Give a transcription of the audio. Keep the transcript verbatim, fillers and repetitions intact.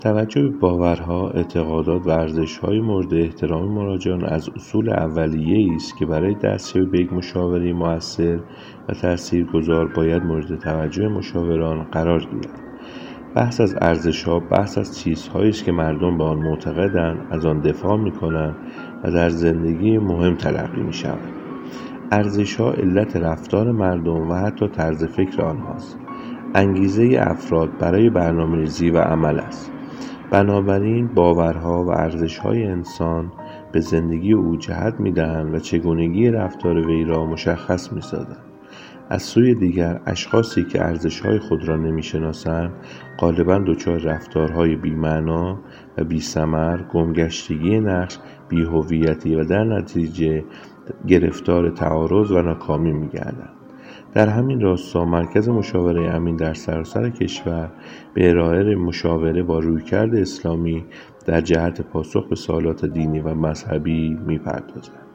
توجه به باورها، اعتقادات و ارزش‌های مورد احترام مراجعان از اصول اولیه‌ای است که برای دستیابی به یک مشاوره مؤثر و تاثیرگذار باید مورد توجه مشاوران قرار گیرد. بحث از ارزش‌ها بحث از چیزهایی است که مردم به آن معتقدند، از آن دفاع می‌کنند و در زندگی مهم تلقی می‌شوند. ارزش‌ها علت رفتار مردم و حتی طرز فکر آنهاست. انگیزه افراد برای برنامه‌ریزی و عمل است. بنابراین باورها و ارزش‌های انسان به زندگی او جهت می‌دهند و چگونگی رفتار وی را مشخص می‌سازند. از سوی دیگر اشخاصی که ارزش‌های خود را نمی‌شناسند غالباً دچار رفتارهای بی‌معنا و بی‌ثمر، گمگشتگی نقش، بی‌هویتی و در نتیجه گرفتار تعارض و ناکامی می‌گردند. در همین راستا مرکز مشاوره امین در سراسر کشور به ارائه مشاوره با رویکرد اسلامی در جهت پاسخ به سوالات دینی و مذهبی می‌پردازد.